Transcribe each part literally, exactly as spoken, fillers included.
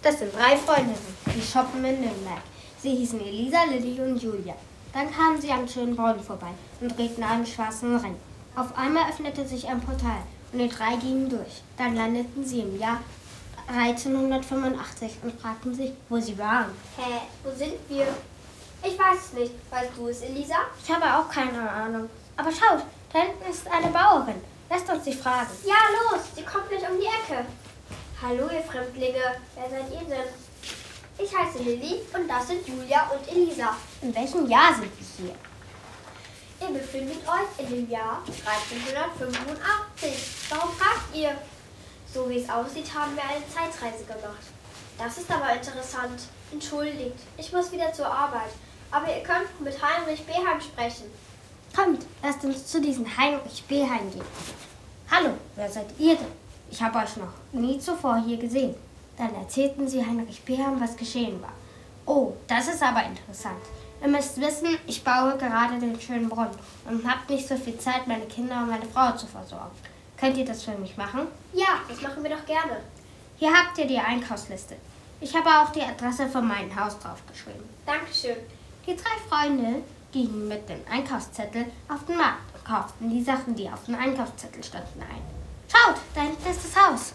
Das sind drei Freundinnen, die shoppen in Nürnberg. Sie hießen Elisa, Lilly und Julia. Dann kamen sie am schönen Brunnen vorbei und drehten einen schwarzen Ring. Auf einmal öffnete sich ein Portal und die drei gingen durch. Dann landeten sie im Jahr dreizehnhundertfünfundachtzig und fragten sich, wo sie waren. Hä, wo sind wir? Ich weiß es nicht. Weißt du es, Elisa? Ich habe auch keine Ahnung. Aber schaut, da hinten ist eine Bauerin. Lasst uns sie fragen. Ja, los, sie kommt gleich um die Ecke. Hallo, ihr Fremdlinge. Wer seid ihr denn? Ich heiße Lilly und das sind Julia und Elisa. In welchem Jahr sind wir hier? Ihr befindet euch in dem Jahr dreizehnhundertfünfundachtzig. Warum fragt ihr? So wie es aussieht, haben wir eine Zeitreise gemacht. Das ist aber interessant. Entschuldigt, ich muss wieder zur Arbeit. Aber ihr könnt mit Heinrich Beheim sprechen. Kommt, lasst uns zu diesem Heinrich Beheim gehen. Hallo, wer seid ihr denn? Ich habe euch noch nie zuvor hier gesehen. Dann erzählten sie Heinrich Beheim, was geschehen war. Oh, das ist aber interessant. Ihr müsst wissen, ich baue gerade den schönen Brunnen und habe nicht so viel Zeit, meine Kinder und meine Frau zu versorgen. Könnt ihr das für mich machen? Ja, das machen wir doch gerne. Hier habt ihr die Einkaufsliste. Ich habe auch die Adresse von meinem Haus draufgeschrieben. Dankeschön. Die drei Freunde gingen mit dem Einkaufszettel auf den Markt und kauften die Sachen, die auf dem Einkaufszettel standen, ein. Schaut, da hinten ist das Haus.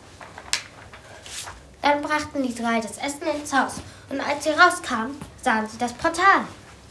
Dann brachten die drei das Essen ins Haus und als sie rauskamen, sahen sie das Portal.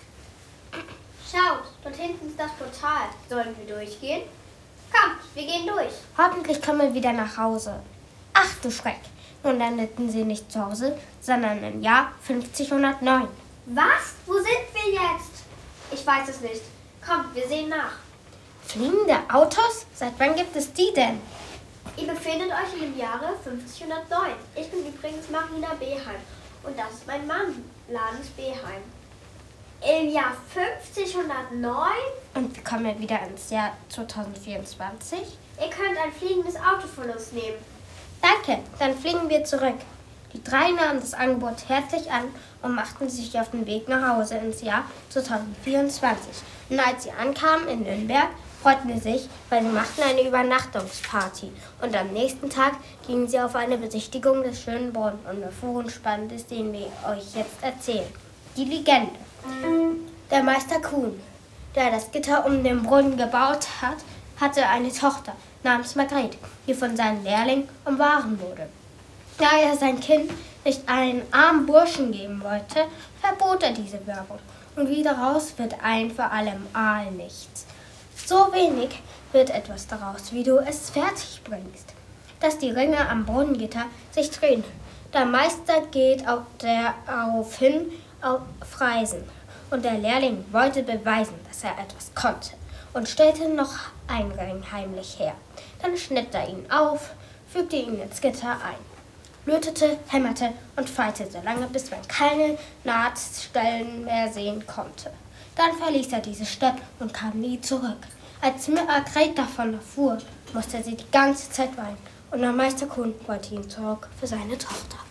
Schaut, dort hinten ist das Portal. Sollen wir durchgehen? Kommt, wir gehen durch. Hoffentlich kommen wir wieder nach Hause. Ach du Schreck, nun landeten sie nicht zu Hause, sondern im Jahr fünfzehnhundertneun. Was? Wo sind wir jetzt? Ich weiß es nicht. Kommt, wir sehen nach. Fliegende Autos? Seit wann gibt es die denn? Ihr befindet euch in dem Jahre fünfzehnhundertneun. Ich bin übrigens Marina Beheim und das ist mein Mann, Ladens Beheim. Im Jahr fünfzehnhundertneun? Und wir kommen ja wieder ins Jahr zweitausendvierundzwanzig. Ihr könnt ein fliegendes Auto von uns nehmen. Danke, dann fliegen wir zurück. Die drei nahmen das Angebot herzlich an und machten sich auf den Weg nach Hause ins Jahr zweitausendvierundzwanzig. Und als sie ankamen in Nürnberg, freuten sie sich, weil sie machten eine Übernachtungsparty. Und am nächsten Tag gingen sie auf eine Besichtigung des schönen Brunnens und erfuhren Spannendes, den wir euch jetzt erzählen. Die Legende. Der Meister Kuhn, der das Gitter um den Brunnen gebaut hat, hatte eine Tochter namens Margret, die von seinem Lehrling umwahren wurde. Da er sein Kind nicht einen armen Burschen geben wollte, verbot er diese Werbung. Und wie daraus wird ein für allem Aal nichts. So wenig wird etwas daraus, wie du es fertig bringst, dass die Ringe am Brunnengitter sich drehen. Der Meister geht auf daraufhin auf Reisen und der Lehrling wollte beweisen, dass er etwas konnte und stellte noch einen Ring heimlich her. Dann schnitt er ihn auf, fügte ihn ins Gitter ein, lötete, hämmerte und feilte so lange, bis man keine Nahtstellen mehr sehen konnte. Dann verließ er diese Stadt und kam nie zurück. Als Margret davon erfuhr, musste sie die ganze Zeit weinen und der Meister Kuhn wollte ihn zurück für seine Tochter.